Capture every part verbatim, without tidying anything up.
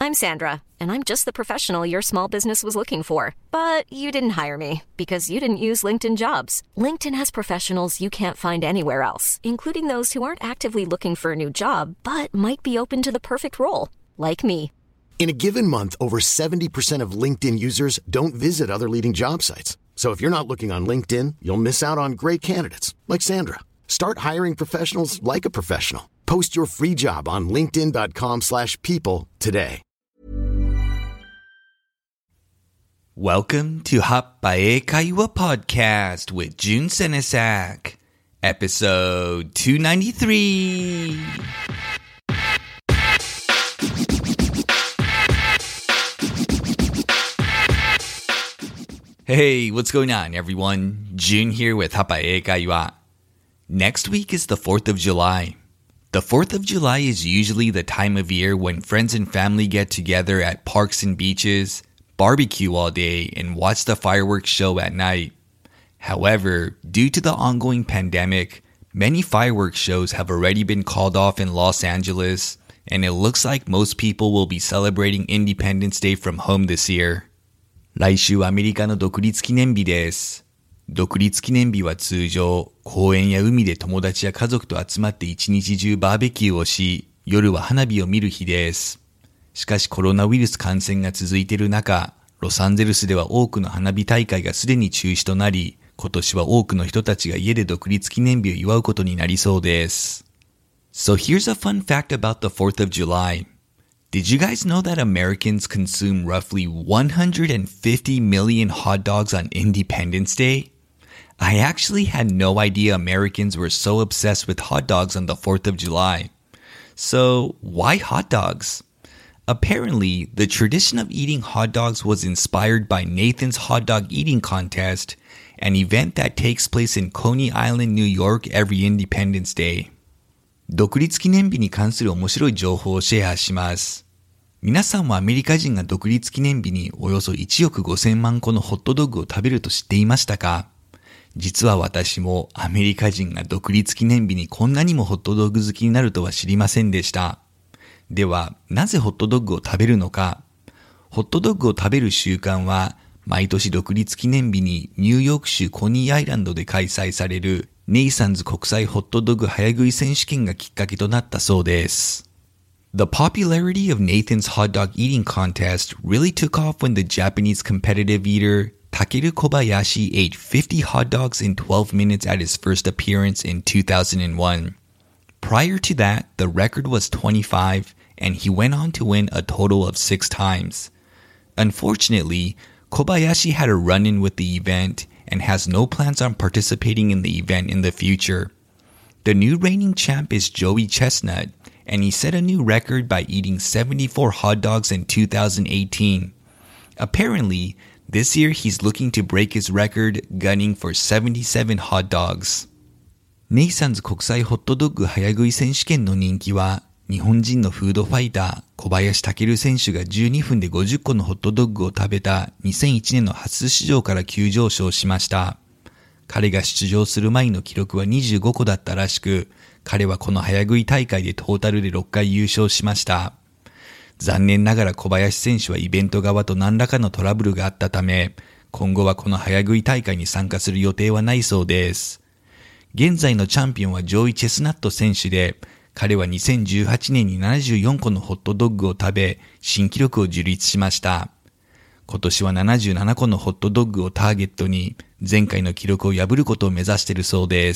I'm Sandra, and I'm just the professional your small business was looking for. But you didn't hire me because you didn't use LinkedIn Jobs. LinkedIn has professionals you can't find anywhere else, including those who aren't actively looking for a new job, but might be open to the perfect role, like me. In a given month, over seventy percent of LinkedIn users don't visit other leading job sites. So if you're not looking on LinkedIn, you'll miss out on great candidates like Sandra. Start hiring professionals like a professional. Post your free job on linkedin.com slash people today. Welcome to Happae Kaiwa Podcast with Jun Senesak, episode two ninety-three. Hey, what's going on, everyone? Jun here with Happae Kaiwa. Next week is the fourth of July. The fourth of July is usually the time of year when friends and family get together at parks and beaches, barbecue all day, and watch the fireworks show at night. However, due to the ongoing pandemic, many fireworks shows have already been called off in Los Angeles, and it looks like most people will be celebrating Independence Day from home this year. 来週はアメリカの独立記念日です。独立記念日は通常、公園や海で友達や家族と集まって一日中バーベキューをし、夜は花火を見る日です。しかしコロナウイルス感染が続いている中、ロサンゼルスでは多くの花火大会がすでに中止となり、今年は多くの人たちが家で独立記念日を祝うことになりそうです。So here's a fun fact about the fourth of July. Did you guys know that Americans consume roughly one hundred fifty million hot dogs on Independence Day? I actually had no idea Americans were so obsessed with hot dogs on the fourth of July. So, why hot dogs? Apparently, the tradition of eating hot dogs was inspired by Nathan's Hot Dog Eating Contest, an event that takes place in Coney Island, New York every Independence Day. 独立記念日に関する面白い情報をシェアします。皆さんもアメリカ人が独立記念日におよそいちおくごせんまん個のホットドッグを食べると知っていましたか？実は私もアメリカ人が独立記念日にこんなにもホットドッグ好きになるとは知りませんでした。では、なぜホットドッグを食べるのか？ホットドッグを食べる習慣は、毎年独立記念日にニューヨーク州コニーアイランドで開催されるネイサンズ国際ホットドッグ早食い選手権がきっかけとなったそうです。The popularity of Nathan's Hot Dog Eating Contest really took off when the Japanese competitive eater Takeru Kobayashi ate fifty hot dogs in twelve minutes at his first appearance in two thousand one. Prior to that, the record was twenty-five, and he went on to win a total of six times. Unfortunately, Kobayashi had a run-in with the event and has no plans on participating in the event in the future. The new reigning champ is Joey Chestnut, and he set a new record by eating seventy-four hot dogs in two thousand eighteen. Apparently, this year he's looking to break his record, gunning for seventy-seven hot dogs. ネイサンズ国際ホットドッグ早食い選手権の人気は、日本人のフードファイター、小林武選手がじゅうにふんでごじゅっこのホットドッグを食べたにせんいちねんの初出場から急上昇しました。彼が出場する前の記録はにじゅうごこだったらしく、彼はこの早食い大会でトータルでろっかい優勝しました。残念ながら小林選手はイベント側と何らかのトラブルがあったため、今後はこの早食い大会に参加する予定はないそうです。現在のチャンピオンはジョイ・チェスナット選手で、彼はにせんじゅうはちねんにななじゅうよんこのホットドッグを食べ、新記録を樹立しました。今年はななじゅうななこのホットドッグをターゲットに、前回の記録を破ることを目指しているそうです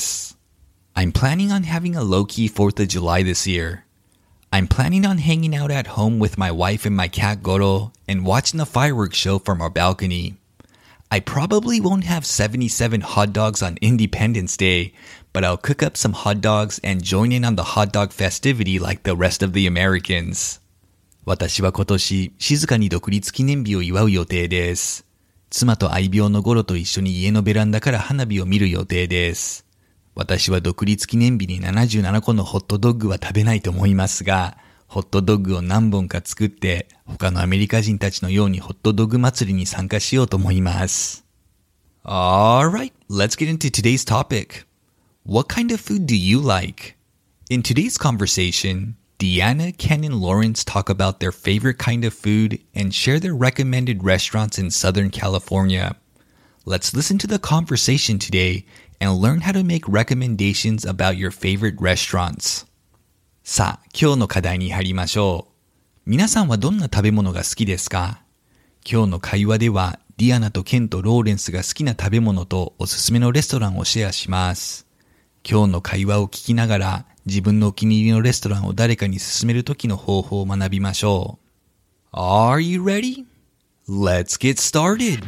。I'm planning on having a low-key fourth of July this year. I'm planning on hanging out at home with my wife and my cat Goro and watching the fireworks show from our balcony. I probably won't have seventy-seven hot dogs on Independence Day, but I'll cook up some hot dogs and join in on the hot dog festivity like the rest of the Americans. 私は今年、静かに独立記念日を祝う予定です。妻と愛猫のゴロと一緒に家のベランダから花火を見る予定です。私は独立記念日にななじゅうななこのホットドッグは食べないと思いますが、ホットドッグを何本か作って、他のアメリカ人たちのようにホットドッグ祭りに参加しようと思います。Alright, let's get into today's topic. What kind of food do you like? In today's conversation, Deanna, Ken, and Lawrence talk about their favorite kind of food and share their recommended restaurants in Southern California. Let's listen to the conversation today and learn how to make recommendations about your favorite restaurants. さあ、今日の課題に入りましょう。皆さんはどんな食べ物が好きですか？今日の会話では、ディアナとケンとローレンスが好きな食べ物とおすすめのレストランをシェアします。今日の会話を聞きながら、自分のお気に入りのレストランを誰かに勧めるときの方法を学びましょう。Are you ready? Let's get started!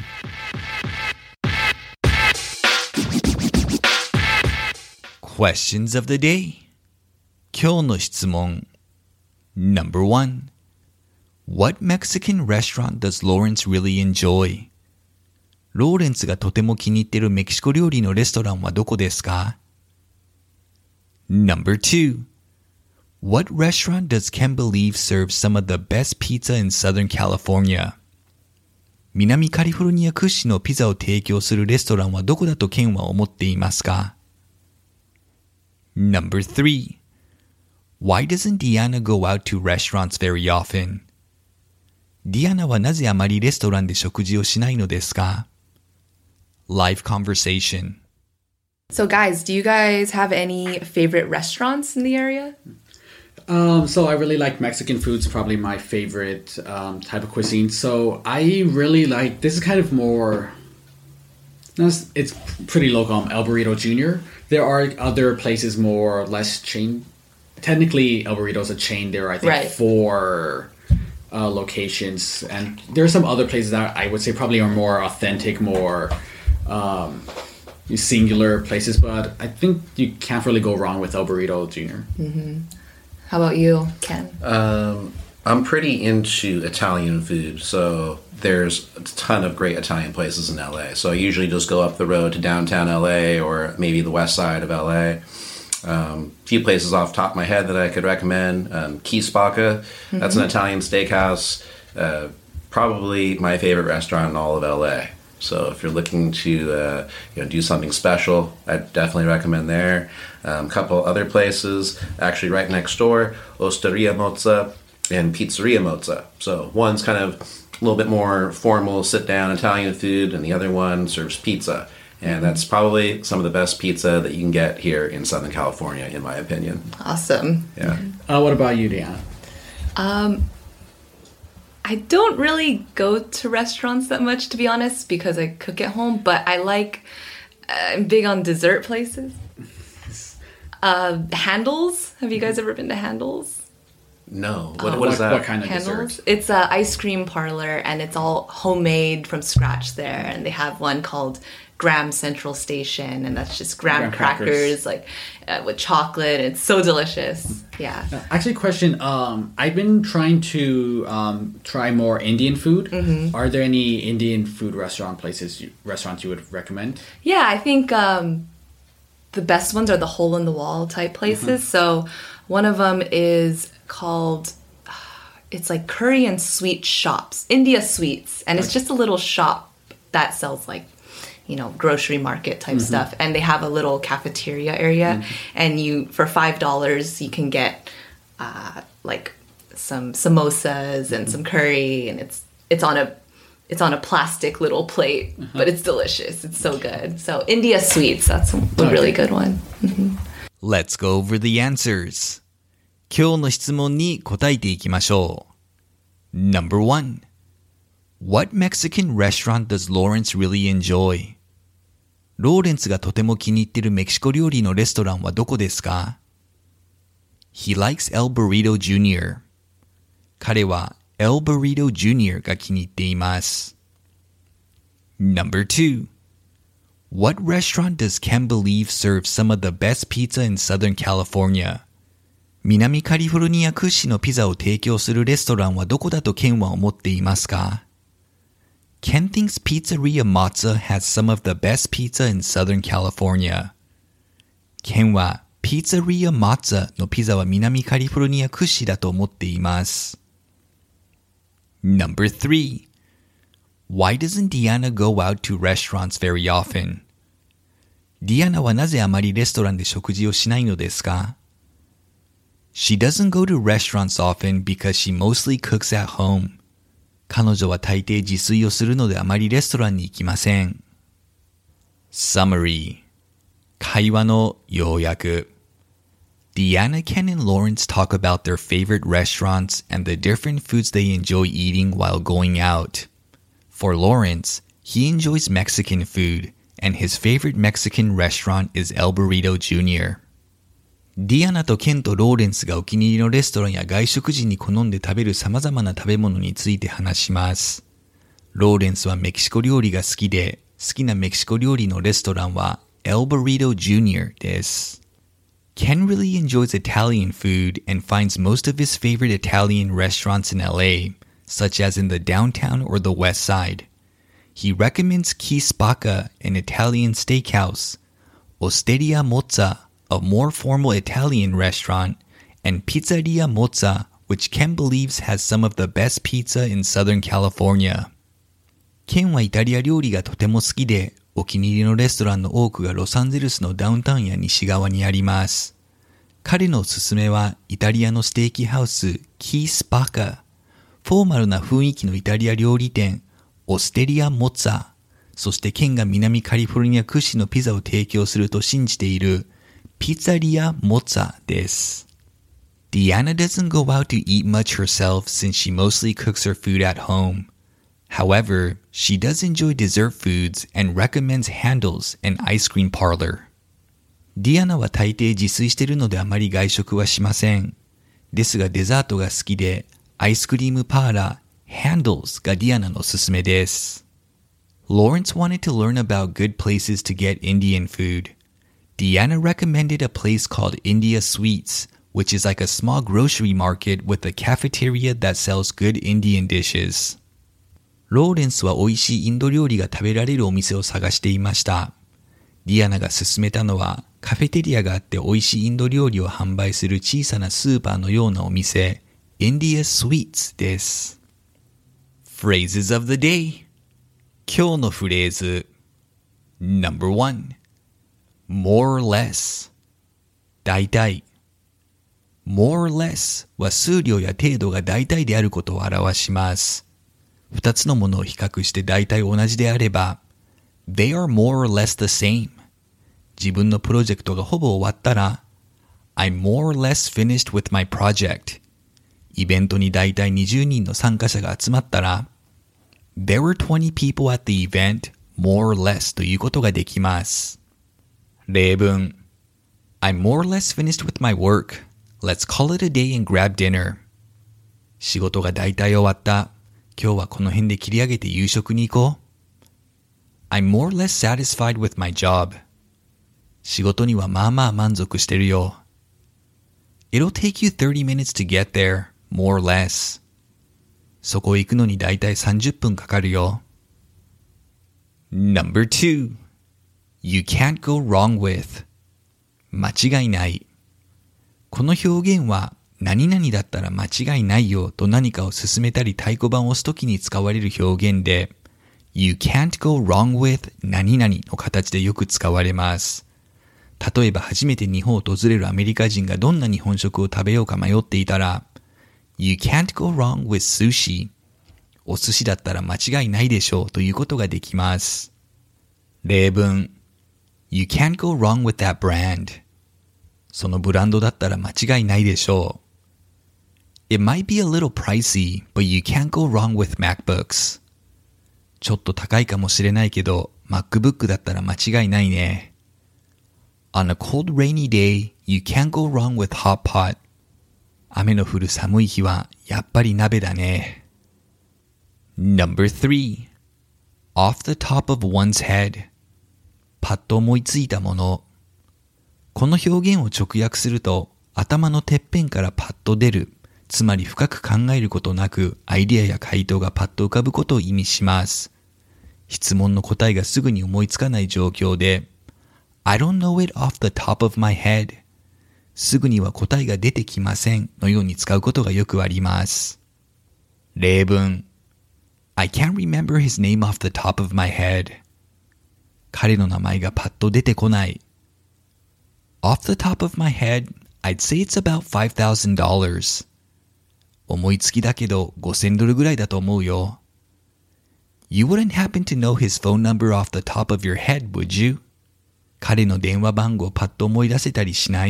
Questions of the day. 今日の質問 Number one. What Mexican restaurant does Lawrence really enjoy? ローレンスがとても気に入っているメキシコ料理のレストランはどこですか？ Number two. What restaurant does Ken believe serves some of the best pizza in Southern California? 南カリフォルニア屈指のピザを提供するレストランはどこだとケンは思っていますか？ Number three. Why doesn't Deanna go out to restaurants very often? ディアナはなぜあまりレストランで食事をしないのですか？ Live conversation. So guys, do you guys have any favorite restaurants in the area? Um, so I really like Mexican food's probably my favorite um, type of cuisine. So I really like, this is kind of more, it's pretty local, um, El Burrito Junior There are other places more or less chain. Technically, El Burrito's a chain. There are, I think, right. four uh, locations. And there are some other places that I would say probably are more authentic, more um, singular places. But I think you can't really go wrong with El Burrito Junior Mm-hmm. How about you, Ken? Um, I'm pretty into Italian food, so there's a ton of great Italian places in L A. So I usually just go up the road to downtown L A or maybe the west side of L A. Um, a few places off the top of my head that I could recommend. Um, Key Spacca, mm-hmm. That's an Italian steakhouse. Uh, probably my favorite restaurant in all of L A. So if you're looking to uh, you know, do something special, I'd definitely recommend there. A um, couple other places, actually right next door, Osteria Mozza and Pizzeria Mozza. So one's kind of a little bit more formal, sit-down Italian food, and the other one serves pizza. And that's probably some of the best pizza that you can get here in Southern California, in my opinion. Awesome. Yeah. Uh, what about you, Deanna? Um, I don't really go to restaurants that much, to be honest, because I cook at home. But I like, uh, I'm big on dessert places. Uh, Handles. Have you guys ever been to Handles? No. What, Oh, what is what, that? what kind of Handles. dessert? It's an ice cream parlor, and it's all homemade from scratch there. And they have one called Graham Central Station, and that's just graham, Graham crackers, crackers. like uh, with chocolate. It's so delicious. Yeah. Uh, Actually, question. Um, I've been trying to um, try more Indian food. Mm-hmm. Are there any Indian food restaurant places, you, restaurants you would recommend? Yeah, I think um, the best ones are the hole-in-the-wall type places. Mm-hmm. So one of them is called, it's like curry and sweet shops, India Sweets. And it's Okay. just a little shop that sells like, you know, grocery market type Mm-hmm. stuff. And they have a little cafeteria area. Mm-hmm. And you, for five dollars, you can get uh, like some samosas and some curry. And it's it's on a it's on a plastic little plate, uh-huh. but it's delicious. It's so good. So India Sweets, that's a Okay. really good one. Mm-hmm. Let's go over the answers. 今日の質問に答えていきましょう。Number one. What Mexican restaurant does Lawrence really enjoy? ローレンスがとても気に入っているメキシコ料理のレストランはどこですか？ He likes El Burrito Junior 彼は El Burrito Junior が気に入っています。Number two. What restaurant does Ken believe serves some of the best pizza in Southern California? 南カリフォルニア屈指のピザを提供するレストランはどこだとケンは思っていますか？ Ken thinks Pizzeria Mozza has some of the best pizza in Southern California. ケンは Pizzeria Mozza のピザは南カリフォルニア屈指だと思っています。Number three. Why doesn't Deanna go out to restaurants very often? ディアナはなぜあまりレストランで食事をしないのですか？ She doesn't go to restaurants often because she mostly cooks at home. 彼女は大抵自炊をするのであまりレストランに行きません。Summary 会話の要約 Deanna, Ken, and Lawrence talk about their favorite restaurants and the different foods they enjoy eating while going out. For Lawrence, he enjoys Mexican food, and his favorite Mexican restaurant is El Burrito Junior ディアナとケンとローレンスがお気に入りのレストランや外食時に好んで食べる様々な食べ物について話します。ローレンスはメキシコ料理が好きで、好きなメキシコ料理のレストランは El Burrito Junior です。Ken really enjoys Italian food and finds most of his favorite Italian restaurants in L A, such as in the downtown or the west side. He recommends Chi Spacca, an Italian steakhouse, Osteria Mozza, a more formal Italian restaurant, and Pizzeria Mozza, which Ken believes has some of the best pizza in Southern California. Ken はイタリア料理がとても好きで、お気に入りのレストランの多くがロサンゼルスのダウンタウンや西側にあります。彼のおすすめはイタリアのステーキハウス、Chi Spacca、フォーマルな雰囲気のイタリア料理店、オステリア・モッツァ、そして県が南カリフォルニア屈指のピザを提供すると信じているピザリア・モッツァです。Deanna doesn't go out to eat much herself since she mostly cooks her food at home. However, she does enjoy dessert foods and recommends Handel's, an ice cream parlor. ディアナは大抵自炊しているのであまり外食はしません。ですがデザートが好きで、アイスクリームパーラー、Handel's がディアナのおすすめです。Lawrence wanted to learn about good places to get Indian food. Deanna recommended a place called India Sweets, which is like a small grocery market with a cafeteria that sells good Indian dishes. ローレンスは美味しいインド料理が食べられるお店を探していました。ディアナが勧めたのはカフェテリアがあって美味しいインド料理を販売する小さなスーパーのようなお店、India Sweets です。Phrases of the day 今日のフレーズ Number one More or less 大体 More or less は数量や程度が大体であることを表します。二つのものを比較して大体同じであれば They are more or less the same 自分のプロジェクトがほぼ終わったら I'm more or less finished with my project イベントに大体にじゅうにんの参加者が集まったら There were twenty people at the event more or less ということができます。例文 I'm more or less finished with my work Let's call it a day and grab dinner 仕事が大体終わった今日はこの辺で切り上げて夕食に行こう I'm more or less satisfied with my job 仕事にはまあまあ満足してるよ It'll take you thirty minutes to get there, more or less そこへ行くのにだいたいさんじゅっぷんかかるよ Number two You can't go wrong with 間違いないこの表現は何々だったら間違いないよと何かを進めたり太鼓判を押すときに使われる表現で You can't go wrong with 何々の形でよく使われます。例えば初めて日本を訪れるアメリカ人がどんな日本食を食べようか迷っていたら You can't go wrong with sushi お寿司だったら間違いないでしょうということができます。例文 You can't go wrong with that brand そのブランドだったら間違いないでしょう。It might be a little pricey, but you can't go wrong with MacBooks. ちょっと高いかもしれないけど、MacBook だったら間違いないね。On a cold rainy day, you can't go wrong with hot pot. 雨の降る寒い日はやっぱり鍋だね。Number three. Off the top of one's head. パッと思いついたもの。この表現を直訳すると、頭のてっぺんからパッと出る。つまり深く考えることなくアイデアや回答がパッと浮かぶことを意味します。質問の答えがすぐに思いつかない状況で I don't know it off the top of my head すぐには答えが出てきませんのように使うことがよくあります。例文 I can't remember his name off the top of my head 彼の名前がパッと出てこない Off the top of my head I'd say it's about five thousand dollars. 思いつきだけどごせんドルぐらいだと思うよ。You wouldn't happen to know his phone number off the top of your head, would you? 彼の電話番号パッと思い出せたりしない？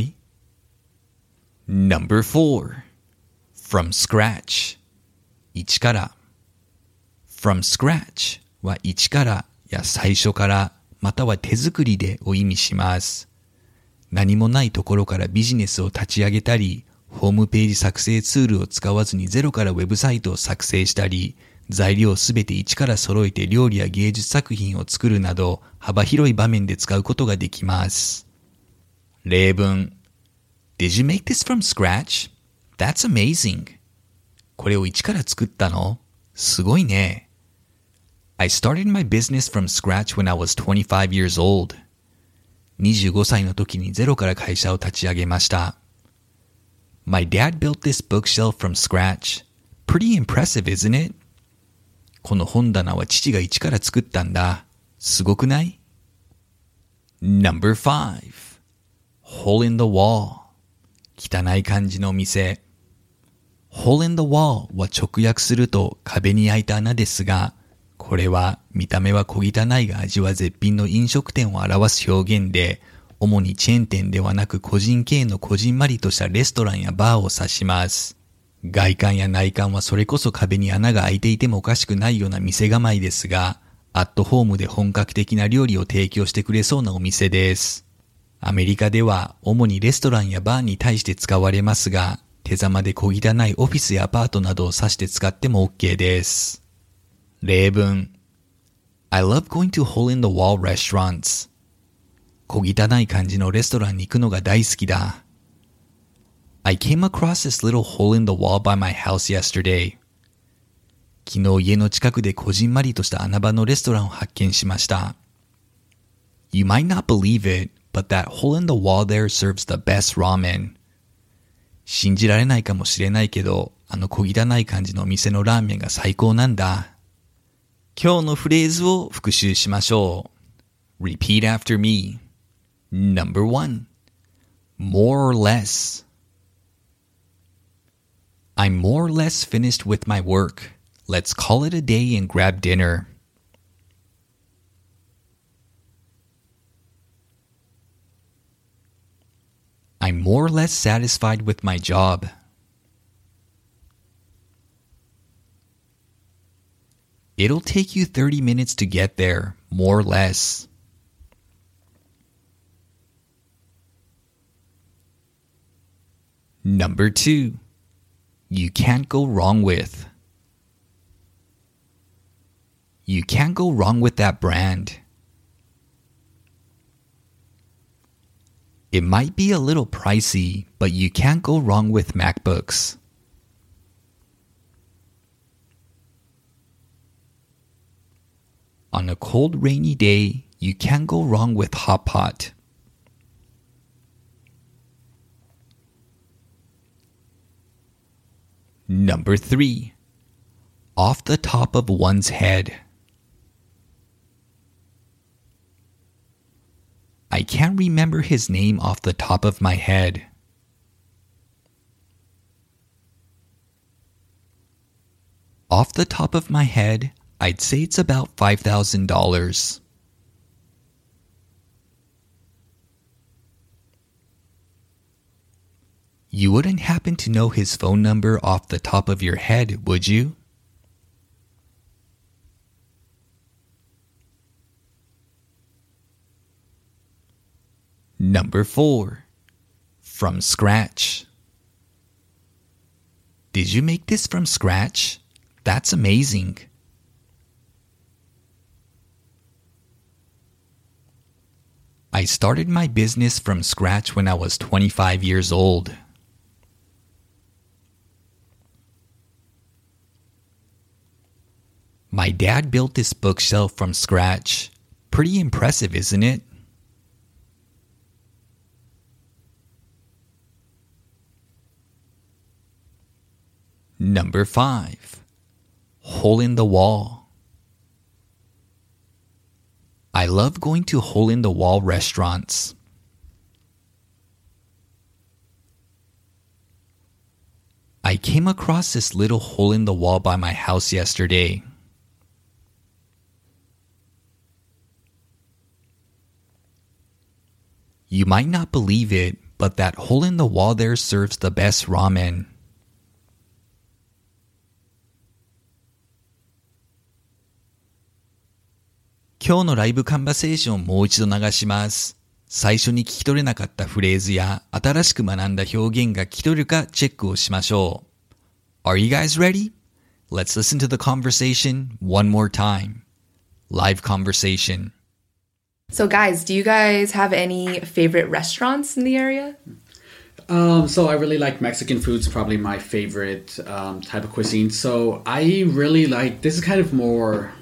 Number four. From scratch. 一から。From scratch は一からや最初からまたは手作りでを意味します。何もないところからビジネスを立ち上げたり、ホームページ作成ツールを使わずにゼロからウェブサイトを作成したり、材料をすべて一から揃えて料理や芸術作品を作るなど幅広い場面で使うことができます。例文 Did you make this from scratch? That's amazing. これを一から作ったの？すごいね。I started my business from scratch when I was twenty-five years old. にじゅうごさいの時にゼロから会社を立ち上げました。My dad built this bookshelf from scratch. Pretty impressive, isn't it? この本棚は父が一から作ったんだ。すごくない？ Number five. Hole in the wall. 汚い感じの店。Hole in the wall は直訳すると壁に開いた穴ですが、これは見た目は小汚いが味は絶品の飲食店を表す表現で、主にチェーン店ではなく個人経営のこじんまりとしたレストランやバーを指します。外観や内観はそれこそ壁に穴が開いていてもおかしくないような店構えですが、アットホームで本格的な料理を提供してくれそうなお店です。アメリカでは主にレストランやバーに対して使われますが、手ざまで小汚いオフィスやアパートなどを指して使っても OK です。例文 I love going to hole-in-the-wall restaurants. 小汚い感じのレストランに行くのが大好きだ。I came across this little hole in the wall by my house yesterday. 昨日家の近くでこじんまりとした穴場のレストランを発見しました。You might not believe it, but that hole in the wall there serves the best ramen. 信じられないかもしれないけど、あの小汚い感じのお店のラーメンが最高なんだ。今日のフレーズを復習しましょう。Repeat after me. Number one. More or less. I'm more or less finished with my work. Let's call it a day and grab dinner. I'm more or less satisfied with my job. It'll take you thirty minutes to get there, more or less. Number two. You can't go wrong with. You can't go wrong with that brand. It might be a little pricey, but you can't go wrong with MacBooks. On a cold, rainy day, you can't go wrong with Hot Pot. Number three. Off the top of one's head. I can't remember his name off the top of my head. Off the top of my head, I'd say it's about five thousand dollars. You wouldn't happen to know his phone number off the top of your head, would you? Number four. From scratch. Did you make this from scratch? That's amazing. I started my business from scratch when I was twenty-five years old. My dad built this bookshelf from scratch. Pretty impressive, isn't it? Number five. Hole in the wall. I love going to hole in the wall restaurants. I came across this little hole in the wall by my house yesterday. You might not believe it, but that hole in the wall there serves the best ramen.今日のライブカンバセーションをもう一度流します。最初に聞き取れなかったフレーズや新しく学んだ表現が聞き取れるかチェックをしましょう。Are you guys ready? Let's listen to the conversation one more time. Live conversation. So guys, do you guys have any favorite restaurants in the area? Um, so I really like Mexican food's probably my favorite um, type of cuisine. So I really like, this is kind of more,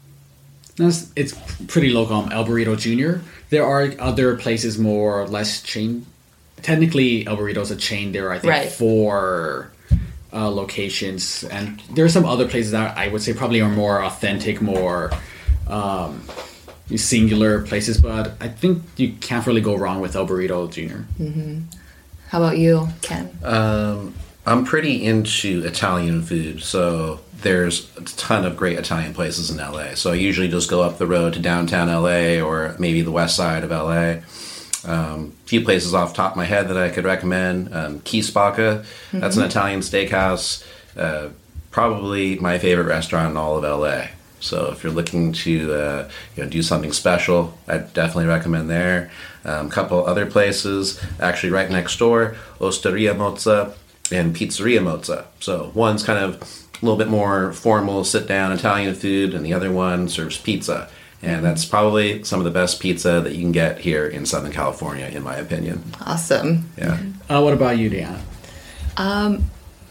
it's pretty local, um, El Burrito Junior There are other places more or less chain. Technically, El Burrito's a chain. There are, I think, right. four uh, locations. And there are some other places that I would say probably are more authentic, more um, singular places. But I think you can't really go wrong with El Burrito Junior Mm-hmm. How about you, Ken? Um, I'm pretty into Italian food, so there's a ton of great Italian places in L A. So I usually just go up the road to downtown L A or maybe the west side of L A. Um, a few places off the top of my head that I could recommend. Um, Key Spacca, mm-hmm. That's an Italian steakhouse. Uh, probably my favorite restaurant in all of L A. So if you're looking to uh, you know, do something special, I'd definitely recommend there. A um, couple other places, actually right next door, Osteria Mozza and Pizzeria Mozza. So one's kind of a little bit more formal, sit-down Italian food, and the other one serves pizza. And that's probably some of the best pizza that you can get here in Southern California, in my opinion. Awesome. Yeah. Uh, what about you, Deanna? Um,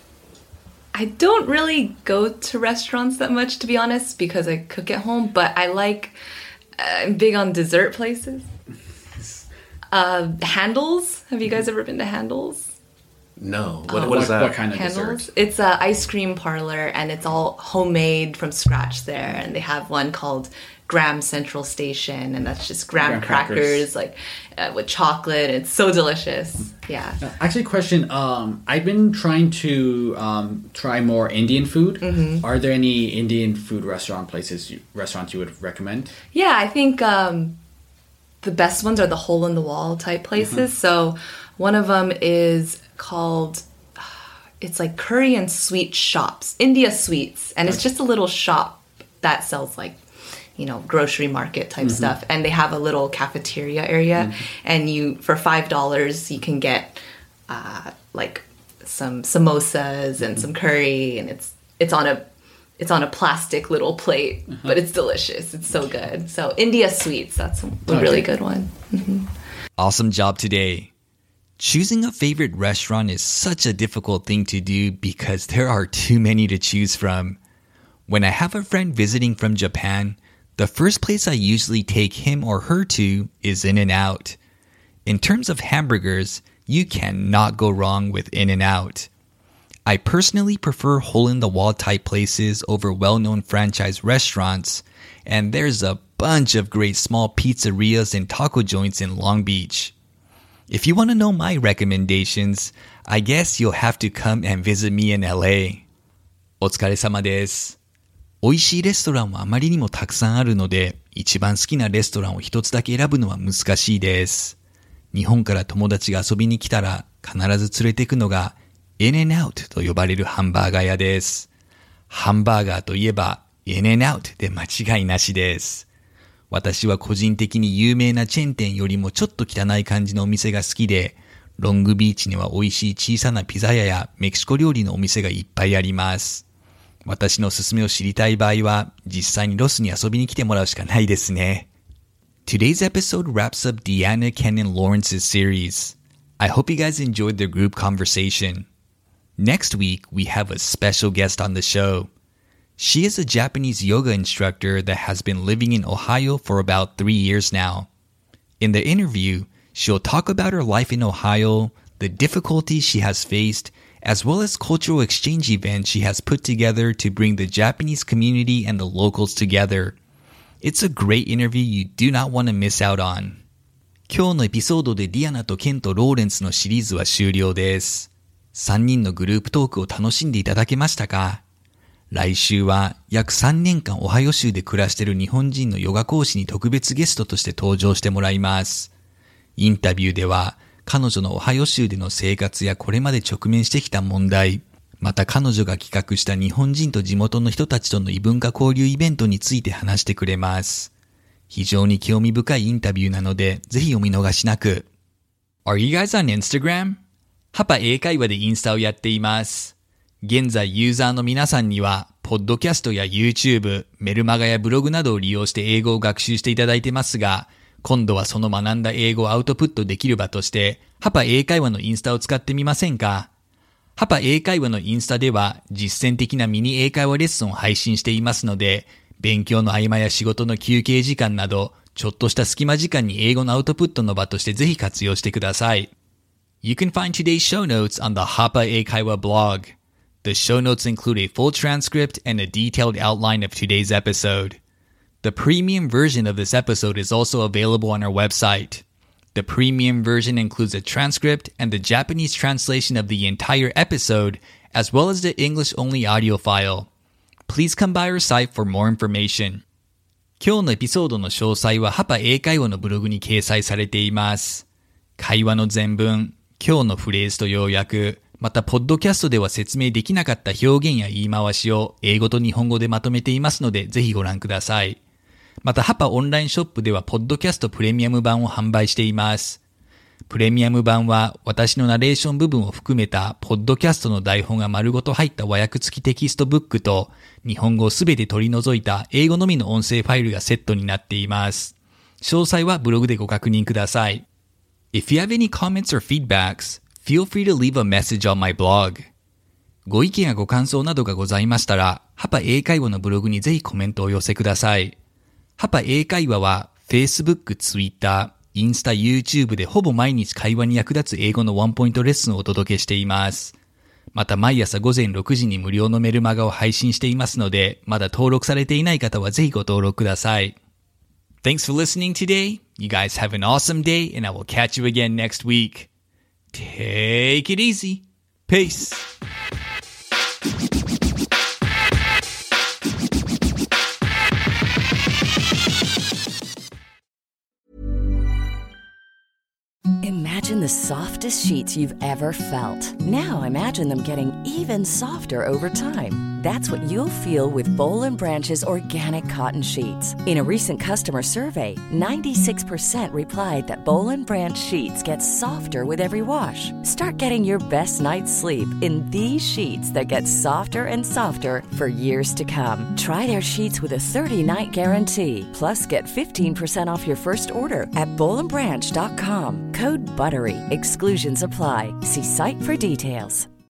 I don't really go to restaurants that much, to be honest, because I cook at home. But I like, uh, I'm big on dessert places. Uh, Handles. Have you guys ever been to Handles? No. What, Oh, what is what, that? what kind of Handles. dessert? It's an ice cream parlor, and it's all homemade from scratch there. And they have one called Graham Central Station, and that's just graham, Graham crackers, crackers. like uh, with chocolate. It's so delicious. Yeah. Uh, Actually, question. Um, I've been trying to um, try more Indian food. Mm-hmm. Are there any Indian food restaurant places, you, restaurants you would recommend? Yeah, I think um, the best ones are the hole in the wall type places. Mm-hmm. So one of them is called, it's like curry and sweet shops, India Sweets. And it's just a little shop that sells like, you know, grocery market type Mm-hmm. stuff. And they have a little cafeteria area. Mm-hmm. And you, for five dollars, you can get uh, like some samosas and some curry. And it's it's on a It's on a plastic little plate, uh-huh. but it's delicious. It's so good. So India Sweets, that's a Okay. really good one. Mm-hmm. Awesome job today. Choosing a favorite restaurant is such a difficult thing to do because there are too many to choose from. When I have a friend visiting from Japan, the first place I usually take him or her to is In-N-Out. In terms of hamburgers, you cannot go wrong with In-N-Out. I personally prefer hole-in-the-wall type places over well-known franchise restaurants, and there's a bunch of great small pizzerias and taco joints in Long Beach. If you want to know my recommendations, I guess you'll have to come and visit me in L A. お疲れ様です。美味しいレストランはあまりにもたくさんあるので、一番好きなレストランを一つだけ選ぶのは難しいです。日本から友達が遊びに来たら必ず連れて行くのがIn-N-Out と呼ばれるハンバーガー屋です。ハンバーガーといえば In-N-Out で間違いなしです。私は個人的に有名なチェーン店よりもちょっと汚い感じのお店が好きで、ロングビーチには美味しい小さなピザ屋やメキシコ料理のお店がいっぱいあります。私のおすすめを知りたい場合は、実際にロスに遊びに来てもらうしかないですね。Today's episode wraps up Deanna, Ken, and Lawrence's series. I hope you guys enjoyed their group conversation. Next week, we have a special guest on the show. She is a Japanese yoga instructor that has been living in Ohio for about three years now. In the interview, she'll talk about her life in Ohio, the difficulties she has faced, as well as cultural exchange events she has put together to bring the Japanese community and the locals together. It's a great interview you do not want to miss out on. 今日のエピソードでディアナとケンとローレンスのシリーズは終了です。 さんにんのグループトークを楽しんでいただけましたか？来週は約さんねんかんオハイオ州で暮らしている日本人のヨガ講師に特別ゲストとして登場してもらいます。インタビューでは彼女のオハイオ州での生活やこれまで直面してきた問題、また彼女が企画した日本人と地元の人たちとの異文化交流イベントについて話してくれます。非常に興味深いインタビューなのでぜひお見逃しなく。Are you guys on Instagram? ハパ英会話でインスタをやっています。現在ユーザーの皆さんには、ポッドキャストや YouTube、メルマガやブログなどを利用して英語を学習していただいてますが、今度はその学んだ英語をアウトプットできる場として、ハパ英会話のインスタを使ってみませんか？ハパ英会話のインスタでは、実践的なミニ英会話レッスンを配信していますので、勉強の合間や仕事の休憩時間など、ちょっとした隙間時間に英語のアウトプットの場としてぜひ活用してください。You can find today's show notes on the Hapa Eikaiwa blog. The show notes include a full transcript and a detailed outline of today's episode. The premium version of this episode is also available on our website. The premium version includes a transcript and the Japanese translation of the entire episode, as well as the English-only audio file. Please come by our site for more information. 今日のエピソードの詳細はハパ英会話のブログに掲載されています。会話の全文、今日のフレーズと要約、またポッドキャストでは説明できなかった表現や言い回しを英語と日本語でまとめていますのでぜひご覧ください。またハパオンラインショップではポッドキャストプレミアム版を販売しています。プレミアム版は私のナレーション部分を含めたポッドキャストの台本が丸ごと入った和訳付きテキストブックと日本語をすべて取り除いた英語のみの音声ファイルがセットになっています。詳細はブログでご確認ください。If you have any comments or feedbacks, feel free to leave a message on my blog. ご意見やご感想などがございましたら、ハパ英会話のブログにぜひコメントをお寄せください。ハパ英会話は Facebook、Twitter、インスタ、YouTube でほぼ毎日会話に役立つ英語のワンポイントレッスンをお届けしています。また毎朝ごぜんろくじに無料のメルマガを配信していますので、まだ登録されていない方はぜひご登録ください。Thanks for listening today. You guys have an awesome day and I will catch you again next week. Take it easy. Peace. Imagine the softest sheets you've ever felt. Now imagine them getting even softer over time. That's what you'll feel with Boll and Branch's organic cotton sheets. In a recent customer survey, ninety-six percent replied that Boll and Branch sheets get softer with every wash. Start getting your best night's sleep in these sheets that get softer and softer for years to come. Try their sheets with a thirty-night guarantee. Plus, get fifteen percent off your first order at boll and branch dot com. Code BUTTERY. Exclusions apply. See site for details.